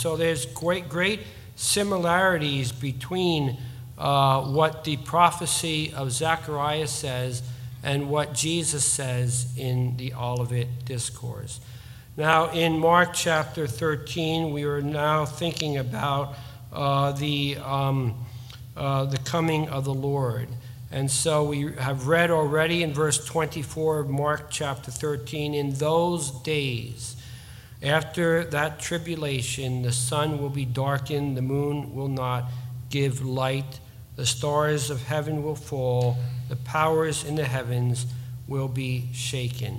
So there's great similarities between what the prophecy of Zechariah says and what Jesus says in the Olivet Discourse. Now, in Mark chapter 13, we are now thinking about the coming of the Lord. And so we have read already in verse 24 of Mark chapter 13, in those days, after that tribulation, the sun will be darkened, the moon will not give light, the stars of heaven will fall, the powers in the heavens will be shaken.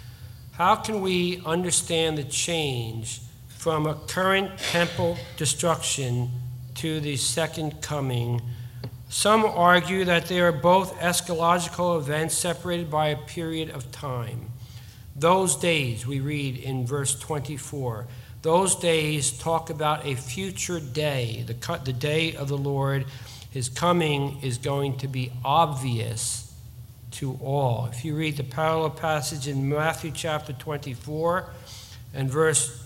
How can we understand the change from a current temple destruction to the second coming? Some argue that they are both eschatological events separated by a period of time. Those days, we read in verse 24, those days talk about a future day, the day of the Lord. His coming is going to be obvious to all. If you read the parallel passage in Matthew chapter 24 and verse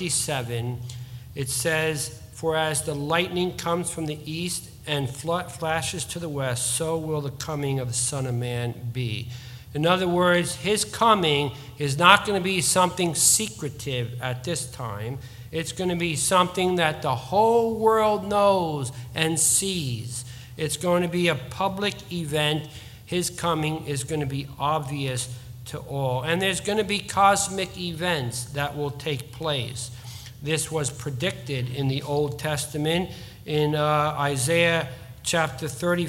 27, it says, for as the lightning comes from the east and flashes to the west, so will the coming of the Son of Man be. In other words, his coming is not going to be something secretive at this time. It's going to be something that the whole world knows and sees. It's going to be a public event. His coming is going to be obvious to all. And there's going to be cosmic events that will take place. This was predicted in the Old Testament. In Isaiah chapter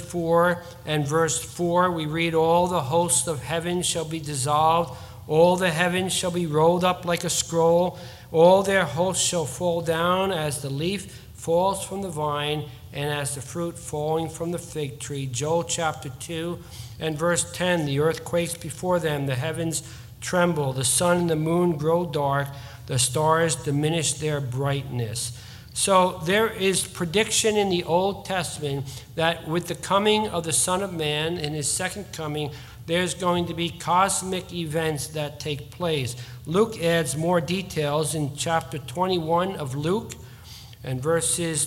34 and verse 4, we read, all the hosts of heaven shall be dissolved, all the heavens shall be rolled up like a scroll, all their hosts shall fall down as the leaf falls from the vine, and as the fruit falling from the fig tree. Joel chapter 2 and verse 10, the earth quakes before them, the heavens tremble, the sun and the moon grow dark, the stars diminish their brightness. So there is prediction in the Old Testament that with the coming of the Son of Man in his second coming, there's going to be cosmic events that take place. Luke adds more details in chapter 21 of Luke and verses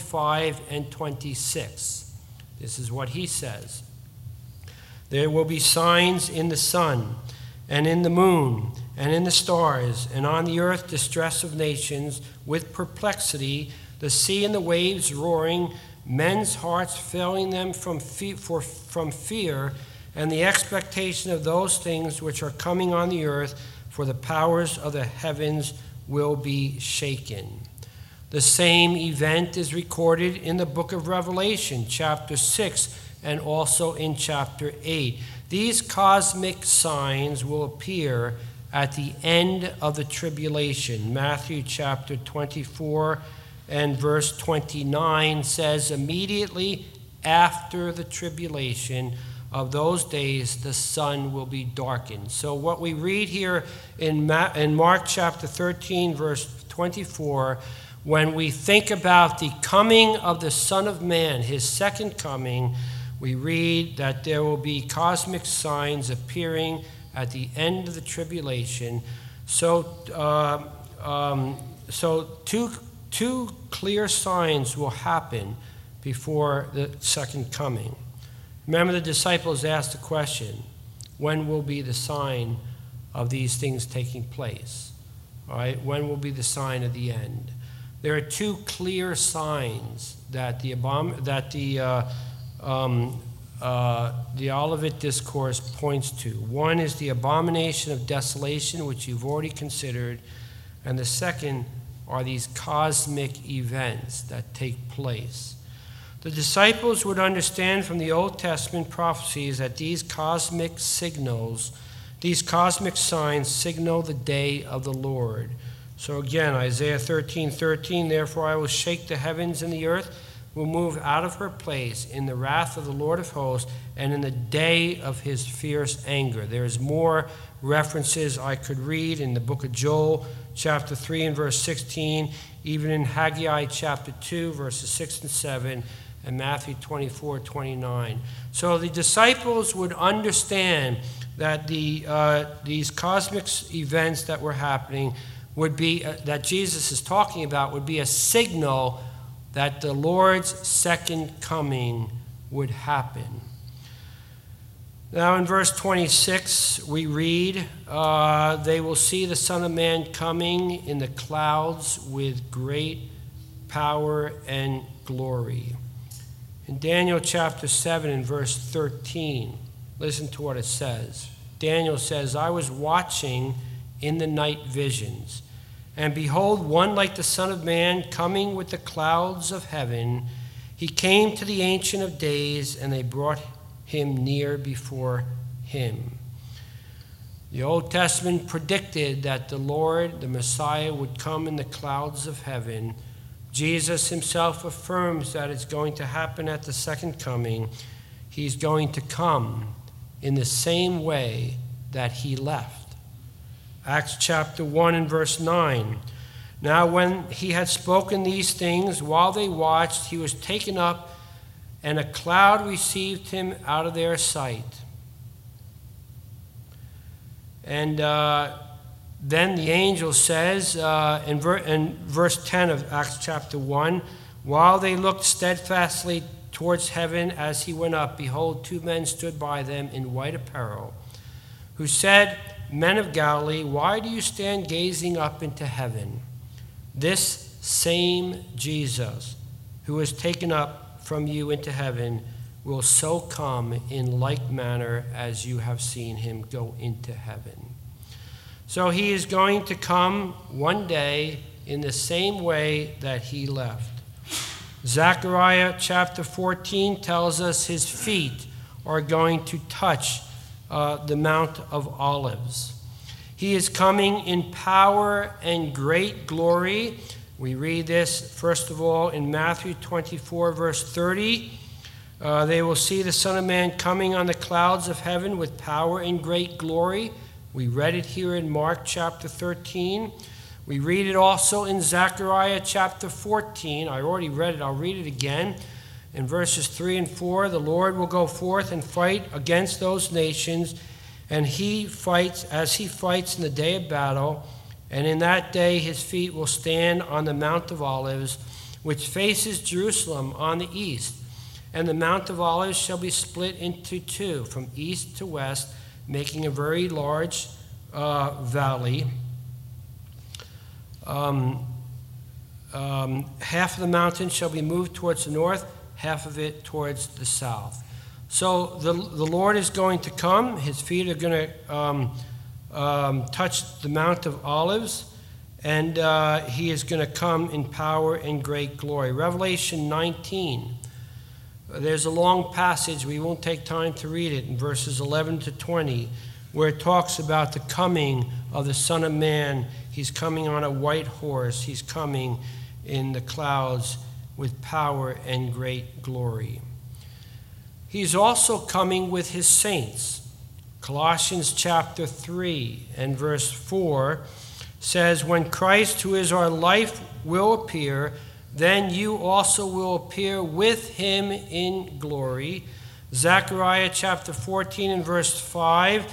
25 and 26. This is what he says. There will be signs in the sun and in the moon and in the stars, and on the earth distress of nations with perplexity, the sea and the waves roaring, men's hearts failing them from fear and the expectation of those things which are coming on the earth, for the powers of the heavens will be shaken. The same event is recorded in the book of Revelation, chapter 6, and also in chapter 8. These cosmic signs will appear at the end of the tribulation. Matthew chapter 24 and verse 29 says, immediately after the tribulation of those days, the sun will be darkened. So what we read here in Mark chapter 13, verse 24, when we think about the coming of the Son of Man, his second coming, we read that there will be cosmic signs appearing at the end of the tribulation. So two clear signs will happen before the second coming. Remember, the disciples asked the question, when will be the sign of these things taking place? All right, when will be the sign of the end? There are two clear signs that the Olivet Discourse points to. One is the abomination of desolation, which you've already considered, and the second are these cosmic events that take place. The disciples would understand from the Old Testament prophecies that these cosmic signs signal the day of the Lord. So again, Isaiah 13:13, therefore I will shake the heavens and the earth will move out of her place in the wrath of the Lord of hosts and in the day of his fierce anger. There's more references I could read in the book of Joel, chapter 3 and verse 16, even in Haggai chapter 2, verses 6 and 7, and Matthew 24:29. So the disciples would understand that these cosmic events that were happening would be, that Jesus is talking about, would be a signal that the Lord's second coming would happen. Now in verse 26 we read, they will see the Son of Man coming in the clouds with great power and glory. In Daniel chapter 7 and verse 13, listen to what it says. Daniel says, I was watching in the night visions, and behold, one like the Son of Man coming with the clouds of heaven. He came to the Ancient of Days, and they brought him near before him. The Old Testament predicted that the Lord, the Messiah, would come in the clouds of heaven. Jesus himself affirms that it's going to happen at the second coming. He's going to come in the same way that he left. Acts chapter 1 and verse 9. Now when he had spoken these things, while they watched, he was taken up, and a cloud received him out of their sight. And then the angel says in verse 10 of Acts chapter 1, while they looked steadfastly towards heaven as he went up, behold, two men stood by them in white apparel, who said, Men of Galilee, why do you stand gazing up into heaven? This same Jesus, who was taken up from you into heaven, will so come in like manner as you have seen him go into heaven. So he is going to come one day in the same way that he left. Zechariah chapter 14 tells us his feet are going to touch the Mount of Olives. He is coming in power and great glory. We read this, first of all, in Matthew 24, verse 30. They will see the Son of Man coming on the clouds of heaven with power and great glory. We read it here in Mark chapter 13. We read it also in Zechariah chapter 14. I already read it. I'll read it again. In verses 3 and 4, the Lord will go forth and fight against those nations, and he fights as he fights in the day of battle. And in that day his feet will stand on the Mount of Olives, which faces Jerusalem on the east. And the Mount of Olives shall be split into two, from east to west, making a very large valley. Half of the mountain shall be moved towards the north, half of it towards the south. So the Lord is going to come. His feet are going to touch the Mount of Olives, and he is going to come in power and great glory. Revelation 19. There's a long passage. We won't take time to read it in verses 11 to 20, where it talks about the coming of the Son of Man. He's coming on a white horse. He's coming in the clouds with power and great glory. He's also coming with his saints. Colossians chapter 3 and verse 4 says, When Christ, who is our life, will appear, then you also will appear with him in glory. Zechariah chapter 14 and verse 5.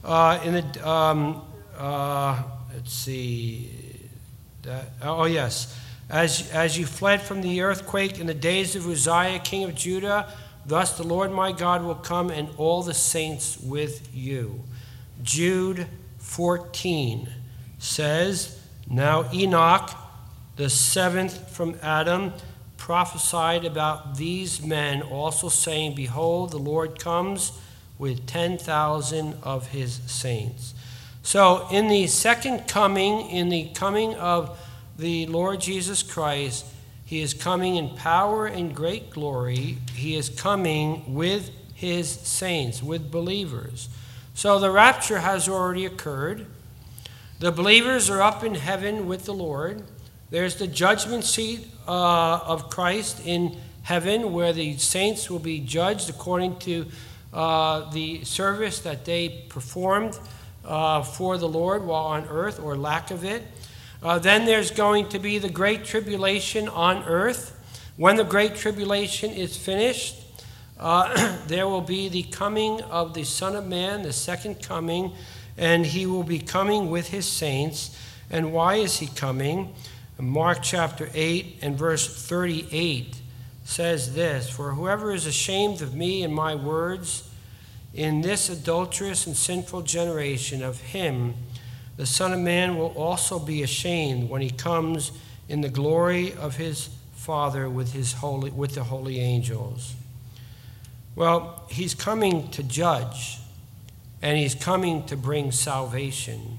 As you fled from the earthquake in the days of Uzziah, king of Judah, thus the Lord my God will come, and all the saints with you. Jude 14 says, Now Enoch, the seventh from Adam, prophesied about these men, also saying, Behold, the Lord comes with 10,000 of his saints. So in the second coming, in the coming of the Lord Jesus Christ, he is coming in power and great glory. He is coming with his saints, with believers. So the rapture has already occurred. The believers are up in heaven with the Lord. There's the judgment seat of Christ in heaven, where the saints will be judged according to the service that they performed for the Lord while on earth, or lack of it. Then there's going to be the great tribulation on earth. When the great tribulation is finished, there will be the coming of the Son of Man, the second coming, and he will be coming with his saints. And why is he coming? Mark chapter 8 and verse 38 says this, "For whoever is ashamed of me and my words in this adulterous and sinful generation, of him the Son of Man will also be ashamed when he comes in the glory of his Father with the holy angels." Well, he's coming to judge, and he's coming to bring salvation.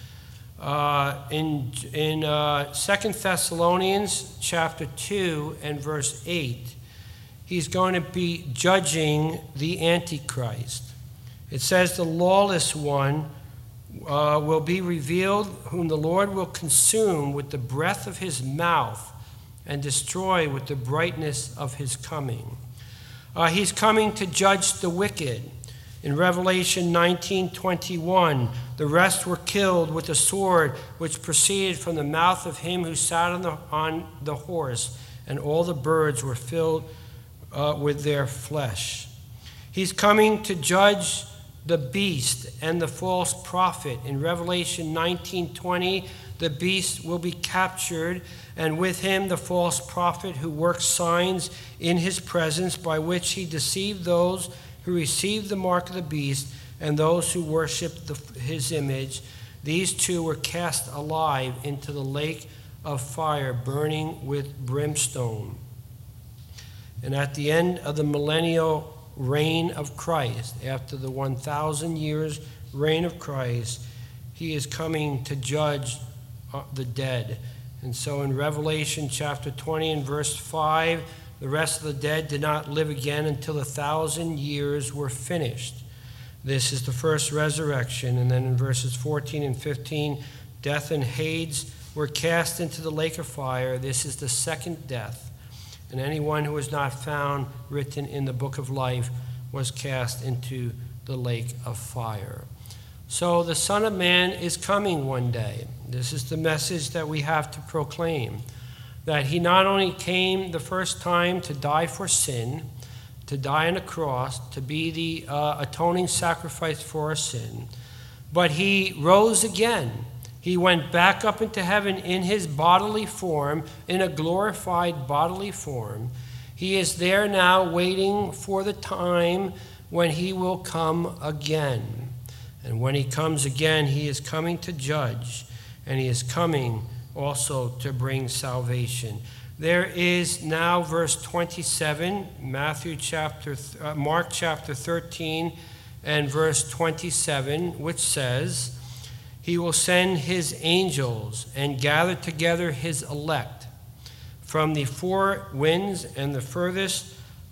In 2 Thessalonians chapter 2 and verse 8, he's going to be judging the Antichrist. It says, "The lawless one will be revealed, whom the Lord will consume with the breath of his mouth and destroy with the brightness of his coming." He's coming to judge the wicked. In Revelation 19:21, "The rest were killed with the sword which proceeded from the mouth of him who sat on the horse, and all the birds were filled with their flesh." He's coming to judge the beast and the false prophet. In Revelation 19:20, the beast will be captured, and with him the false prophet who works signs in his presence, by which he deceived those who received the mark of the beast and those who worshiped his image. These two were cast alive into the lake of fire, burning with brimstone. And at the end of the millennial reign of Christ, after the 1,000 years reign of Christ, he is coming to judge the dead. And so in Revelation chapter 20 and verse 5, the rest of the dead did not live again until 1,000 years were finished. This is the first resurrection. And then in verses 14 and 15, death and Hades were cast into the lake of fire. This is the second death. And anyone who was not found written in the book of life was cast into the lake of fire. So the Son of Man is coming one day. This is the message that we have to proclaim, that he not only came the first time to die for sin, to die on a cross, to be the atoning sacrifice for our sin, but he rose again. He went back up into heaven in his bodily form, in a glorified bodily form. He is there now waiting for the time when he will come again. And when he comes again, he is coming to judge, and he is coming also to bring salvation. There is now verse 27, Mark chapter 13 and verse 27, which says, "He will send his angels and gather together his elect from the four winds and the furthest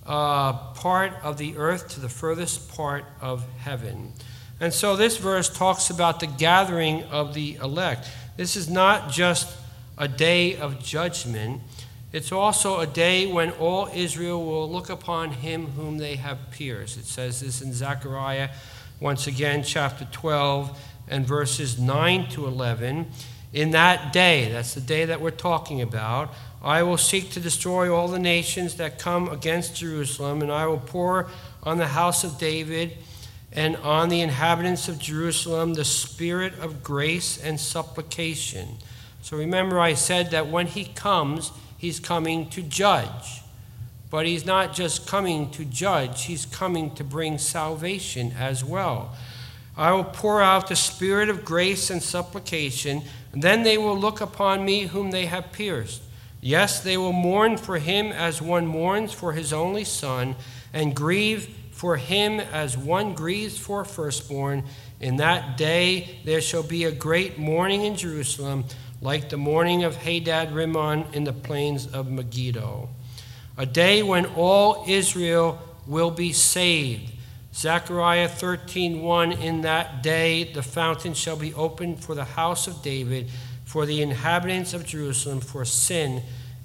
part of the earth to the furthest part of heaven." And so this verse talks about the gathering of the elect. This is not just a day of judgment. It's also a day when all Israel will look upon him whom they have pierced. It says this in Zechariah, once again, chapter 12 and verses 9 to 11. "In that day," that's the day that we're talking about, "I will seek to destroy all the nations that come against Jerusalem, and I will pour on the house of David and on the inhabitants of Jerusalem the spirit of grace and supplication." So remember, I said that when he comes, he's coming to judge. But he's not just coming to judge, he's coming to bring salvation as well. "I will pour out the spirit of grace and supplication, and then they will look upon me whom they have pierced. Yes, they will mourn for him as one mourns for his only son, and grieve for him as one grieves for a firstborn. In that day there shall be a great mourning in Jerusalem, like the mourning of Hadad Rimmon in the plains of Megiddo. A day when all Israel will be saved. Zechariah 13:1, "In that day the fountain shall be opened for the house of David, for the inhabitants of Jerusalem, for sin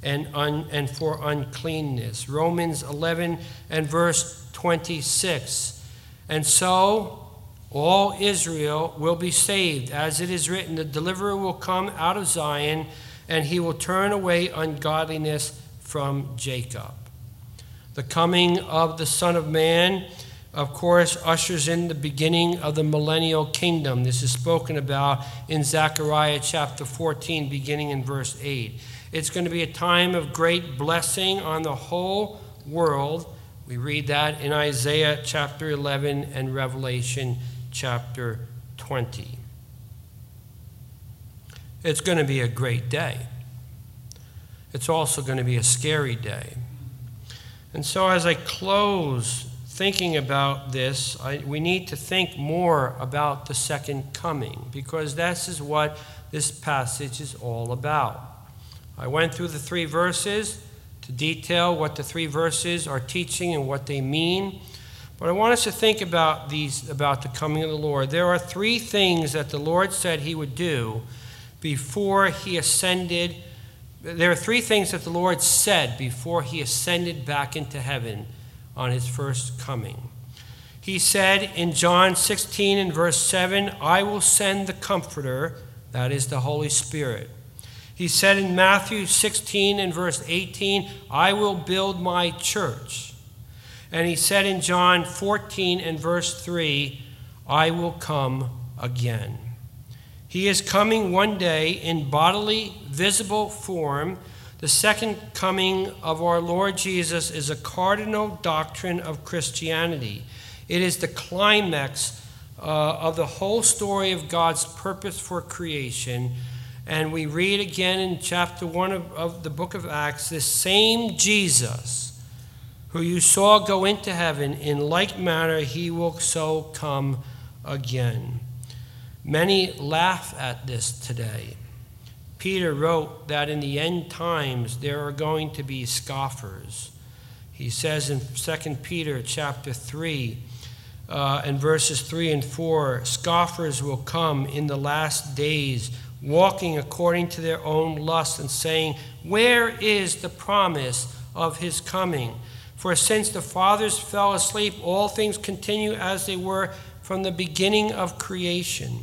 and for uncleanness." Romans 11 and verse 26. "And so all Israel will be saved, as it is written, the deliverer will come out of Zion, and he will turn away ungodliness from Jacob." The coming of the Son of Man of course, ushers in the beginning of the millennial kingdom. This is spoken about in Zechariah chapter 14, beginning in verse 8. It's going to be a time of great blessing on the whole world. We read that in Isaiah chapter 11 and Revelation chapter 20. It's going to be a great day. It's also going to be a scary day. And so as I close thinking about this, we need to think more about the second coming, because this is what this passage is all about. I went through the 3 verses to detail what the 3 verses are teaching and what they mean. But I want us to think about the coming of the Lord. There are 3 things that the Lord said he would do before he ascended. There are 3 things that the Lord said before he ascended back into heaven on his first coming. He said in John 16 and verse 7, I will send the Comforter, that is the Holy Spirit. He said in Matthew 16 and verse 18, I will build my church. And he said in John 14 and verse 3, I will come again. He is coming one day in bodily, visible form. The second coming of our Lord Jesus is a cardinal doctrine of Christianity. It is the climax of the whole story of God's purpose for creation. And we read again in chapter 1 of the book of Acts, this same Jesus who you saw go into heaven, in like manner he will so come again. Many laugh at this today. Peter wrote that in the end times there are going to be scoffers. He says in 2 Peter chapter 3 and verses 3 and 4, scoffers will come in the last days, walking according to their own lust and saying, where is the promise of his coming? For since the fathers fell asleep, all things continue as they were from the beginning of creation.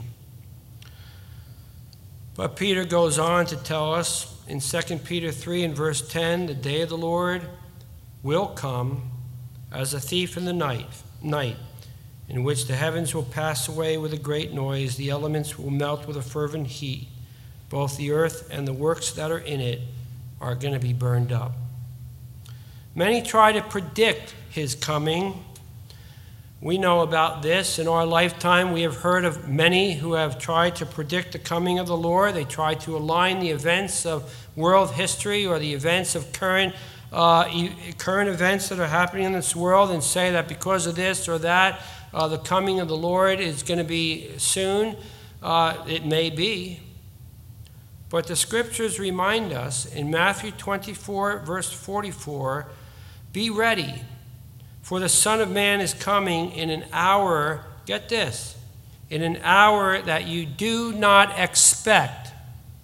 But Peter goes on to tell us in 2 Peter 3 and verse 10, the day of the Lord will come as a thief in the night, in which the heavens will pass away with a great noise, the elements will melt with a fervent heat. Both the earth and the works that are in it are going to be burned up. Many try to predict his coming. We know about this. In our lifetime, we have heard of many who have tried to predict the coming of the Lord. They try to align the events of world history or the events of current events that are happening in this world and say that because of this or that, the coming of the Lord is going to be soon. It may be. But the scriptures remind us in Matthew 24, verse 44, be ready. For the Son of Man is coming in an hour, get this, in an hour that you do not expect.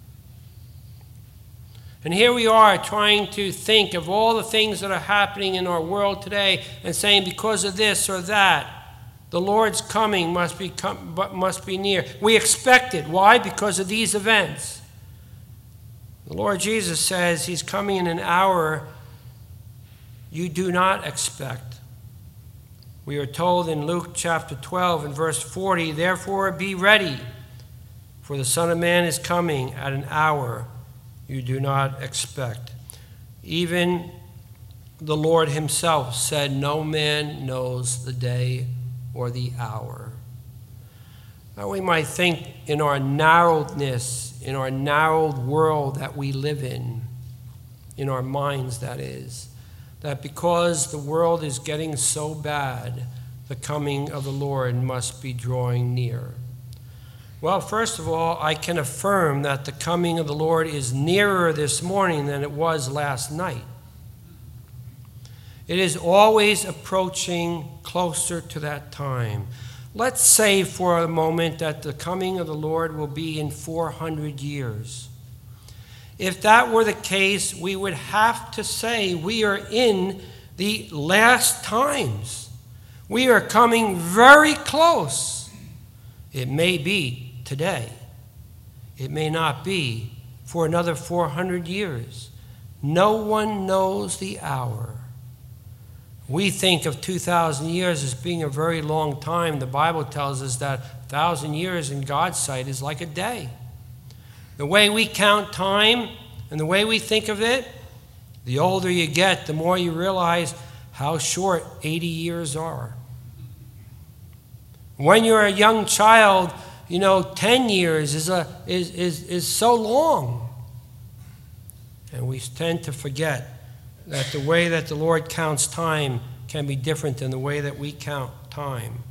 And here we are trying to think of all the things that are happening in our world today and saying because of this or that, the Lord's coming must be near. We expect it. Why? Because of these events. The Lord Jesus says he's coming in an hour you do not expect. We are told in Luke chapter 12 and verse 40, therefore be ready, for the Son of Man is coming at an hour you do not expect. Even the Lord himself said, no man knows the day or the hour. Now we might think in our narrowness, in our narrowed world that we live in our minds that is, that because the world is getting so bad, the coming of the Lord must be drawing near. Well, first of all, I can affirm that the coming of the Lord is nearer this morning than it was last night. It is always approaching closer to that time. Let's say for a moment that the coming of the Lord will be in 400 years. If that were the case, we would have to say we are in the last times. We are coming very close. It may be today. It may not be for another 400 years. No one knows the hour. We think of 2,000 years as being a very long time. The Bible tells us that 1,000 years in God's sight is like a day. The way we count time and the way we think of it, the older you get, the more you realize how short 80 years are. When you're a young child, 10 years is so long. And we tend to forget that the way that the Lord counts time can be different than the way that we count time.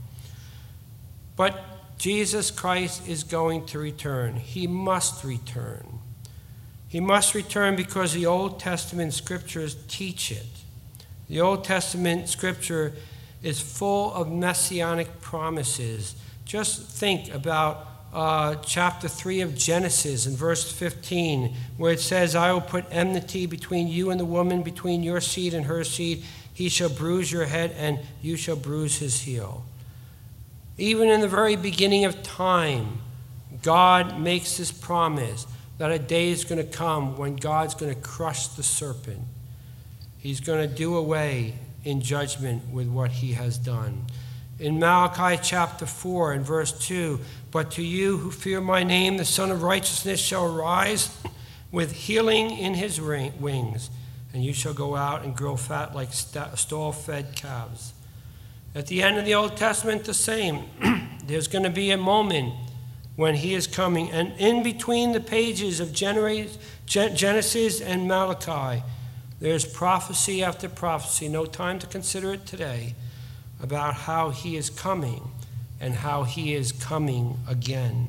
But Jesus Christ is going to return. He must return. He must return because the Old Testament scriptures teach it. The Old Testament scripture is full of messianic promises. Just think about chapter 3 of Genesis in verse 15, where it says, I will put enmity between you and the woman, between your seed and her seed. He shall bruise your head, and you shall bruise his heel. Even in the very beginning of time, God makes this promise that a day is going to come when God's going to crush the serpent. He's going to do away in judgment with what he has done. In Malachi chapter 4 and verse 2, but to you who fear my name, the Son of Righteousness shall rise with healing in his wings, and you shall go out and grow fat like stall-fed calves. At the end of the Old Testament, the same. There's going to be a moment when he is coming, and in between the pages of Genesis and Malachi, there's prophecy after prophecy, no time to consider it today, about how he is coming and how he is coming again.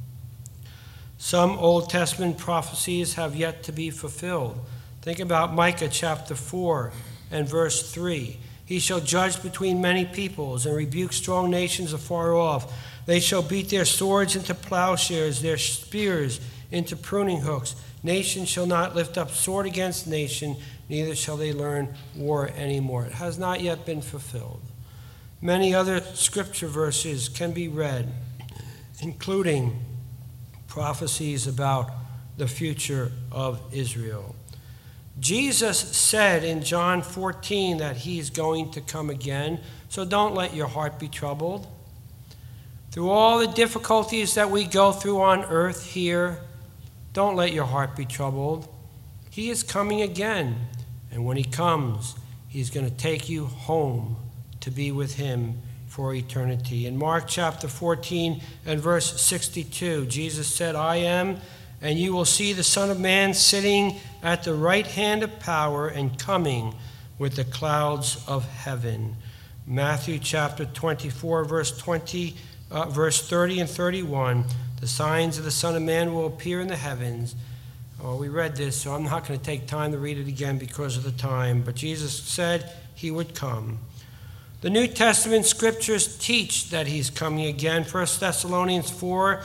Some Old Testament prophecies have yet to be fulfilled. Think about Micah chapter 4 and verse 3. He shall judge between many peoples and rebuke strong nations afar off. They shall beat their swords into plowshares, their spears into pruning hooks. Nation shall not lift up sword against nation, neither shall they learn war anymore. It has not yet been fulfilled. Many other scripture verses can be read, including prophecies about the future of Israel. Jesus said in John 14 that he's going to come again, so don't let your heart be troubled. Through all the difficulties that we go through on earth here, don't let your heart be troubled. He is coming again, and when he comes, he's going to take you home to be with him for eternity. In Mark chapter 14 and verse 62, Jesus said, I am, and you will see the Son of Man sitting at the right hand of power and coming with the clouds of heaven. Matthew chapter 24, verse 30 and 31, the signs of the Son of Man will appear in the heavens. Oh, we read this, so I'm not going to take time to read it again because of the time, but Jesus said he would come. The New Testament scriptures teach that he's coming again. 1 Thessalonians 4,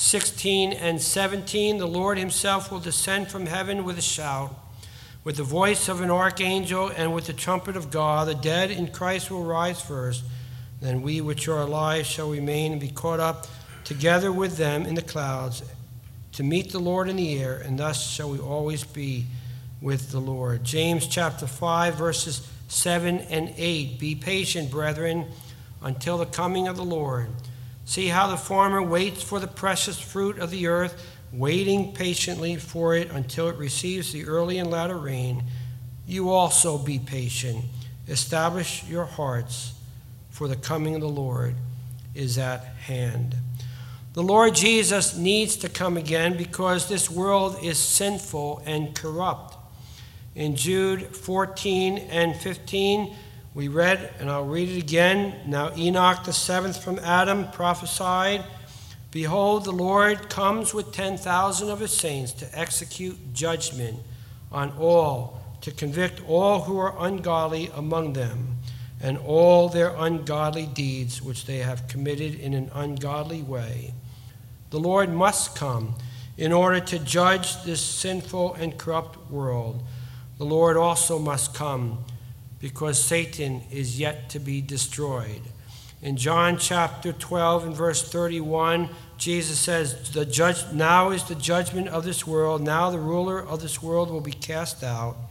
16 and 17, the Lord himself will descend from heaven with a shout, with the voice of an archangel, and with the trumpet of God. The dead in Christ will rise first. Then we which are alive shall remain and be caught up together with them in the clouds to meet the Lord in the air, and thus shall we always be with the Lord. James chapter 5, verses 7 and 8. Be patient, brethren, until the coming of the Lord. See how the farmer waits for the precious fruit of the earth, waiting patiently for it until it receives the early and latter rain. You also be patient. Establish your hearts, for the coming of the Lord is at hand. The Lord Jesus needs to come again because this world is sinful and corrupt. In Jude 14 and 15, we read, and I'll read it again. Now Enoch the seventh from Adam prophesied, behold, the Lord comes with 10,000 of his saints to execute judgment on all, to convict all who are ungodly among them, and all their ungodly deeds which they have committed in an ungodly way. The Lord must come in order to judge this sinful and corrupt world. The Lord also must come because Satan is yet to be destroyed. In John chapter 12 and verse 31, Jesus says, now is the judgment of this world. Now the ruler of this world will be cast out.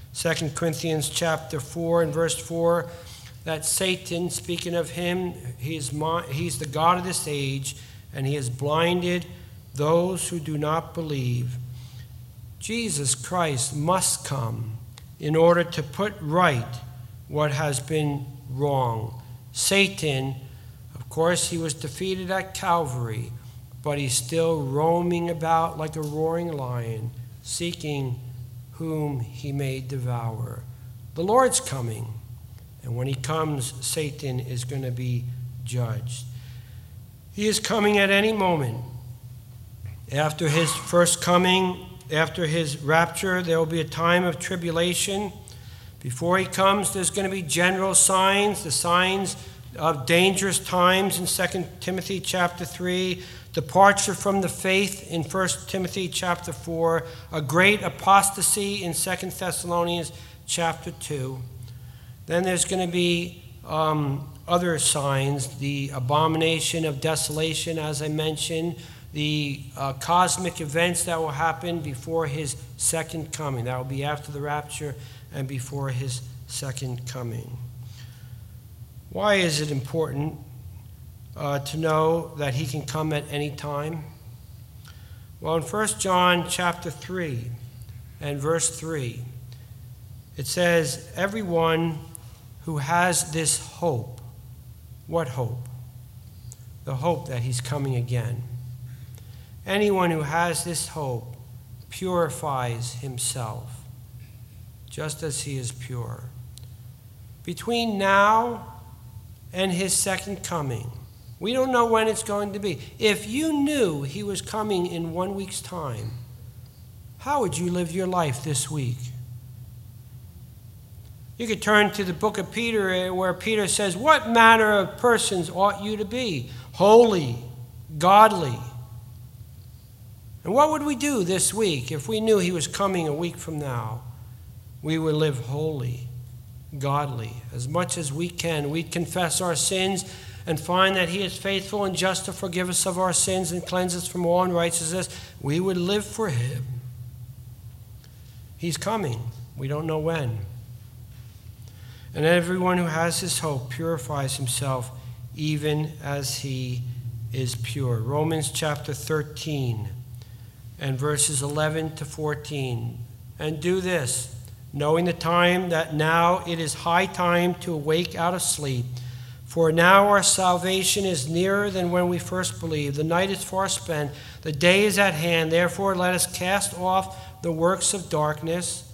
2 Corinthians chapter 4 and verse 4, that Satan, speaking of him, he's the god of this age, and he has blinded those who do not believe. Jesus Christ must come in order to put right what has been wrong. Satan, of course, he was defeated at Calvary, but he's still roaming about like a roaring lion, seeking whom he may devour. The Lord's coming, and when he comes, Satan is going to be judged. He is coming at any moment. After his first coming, after his rapture, there will be a time of tribulation. Before he comes, there's going to be general signs, the signs of dangerous times in 2 Timothy chapter 3, departure from the faith in 1 Timothy chapter 4, a great apostasy in 2 Thessalonians chapter 2. Then there's going to be other signs, the abomination of desolation, as I mentioned, the cosmic events that will happen before his second coming. That will be after the rapture and before his second coming. Why is it important to know that he can come at any time? Well, in 1 John chapter 3 and verse 3, it says, everyone who has this hope. What hope? The hope that he's coming again. Anyone who has this hope purifies himself, just as he is pure. Between now and his second coming, we don't know when it's going to be. If you knew he was coming in 1 week's time, how would you live your life this week? You could turn to the book of Peter, where Peter says, what manner of persons ought you to be? Holy, godly. And what would we do this week if we knew he was coming a week from now? We would live holy, godly. As much as we can, we'd confess our sins and find that he is faithful and just to forgive us of our sins and cleanse us from all unrighteousness. We would live for him. He's coming. We don't know when. And everyone who has this hope purifies himself even as he is pure. Romans chapter 13 and verses 11 to 14. And do this, knowing the time that now it is high time to awake out of sleep. For now our salvation is nearer than when we first believed. The night is far spent, the day is at hand. Therefore let us cast off the works of darkness,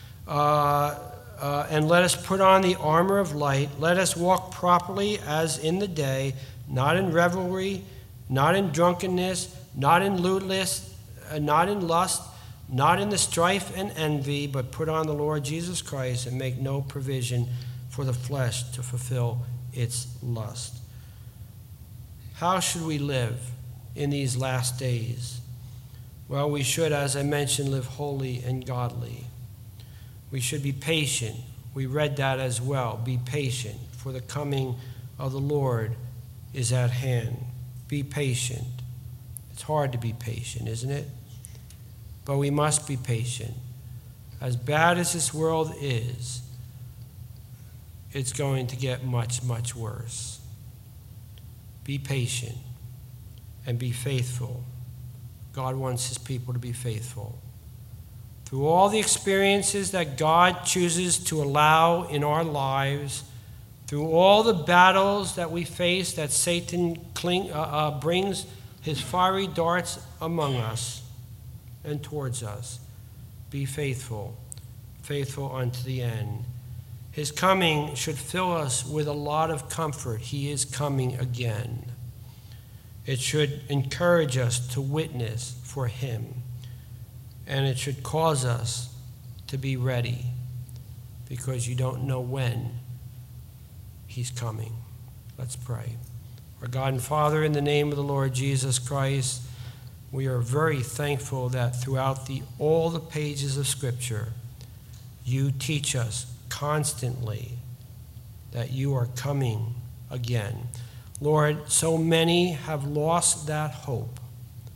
and let us put on the armor of light. Let us walk properly as in the day, not in revelry, not in drunkenness, not in lewdness, not in lust, not in the strife and envy, but put on the Lord Jesus Christ and make no provision for the flesh to fulfill its lust. How should we live in these last days? Well, we should, as I mentioned, live holy and godly. We should be patient. We read that as well. Be patient, for the coming of the Lord is at hand. Be patient. It's hard to be patient, isn't it? But we must be patient. As bad as this world is, it's going to get much, much worse. Be patient and be faithful. God wants his people to be faithful. Through all the experiences that God chooses to allow in our lives, through all the battles that we face, that Satan brings his fiery darts among us and towards us, be faithful, faithful unto the end. His coming should fill us with a lot of comfort. He is coming again. It should encourage us to witness for him. And it should cause us to be ready, because you don't know when he's coming. Let's pray. Our God and Father, in the name of the Lord Jesus Christ, we are very thankful that throughout all the pages of Scripture, you teach us constantly that you are coming again. Lord, so many have lost that hope.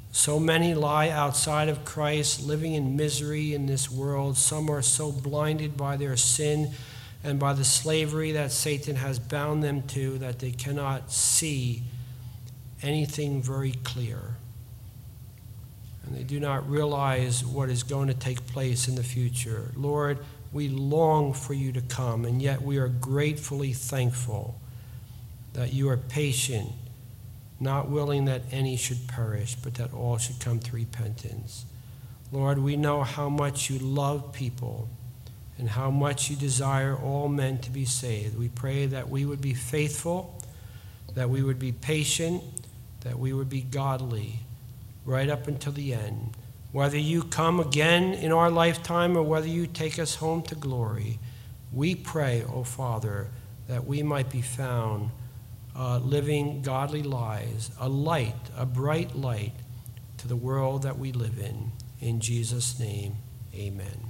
So many lie outside of Christ, living in misery in this world. Some are so blinded by their sin and by the slavery that Satan has bound them to that they cannot see anything very clear. And they do not realize what is going to take place in the future. Lord, we long for you to come, and yet we are gratefully thankful that you are patient, not willing that any should perish, but that all should come to repentance. Lord, we know how much you love people and how much you desire all men to be saved. We pray that we would be faithful, that we would be patient, that we would be godly right up until the end. Whether you come again in our lifetime or whether you take us home to glory, we pray, O Father, that we might be found living godly lives, a light, a bright light to the world that we live in. In Jesus' name, amen.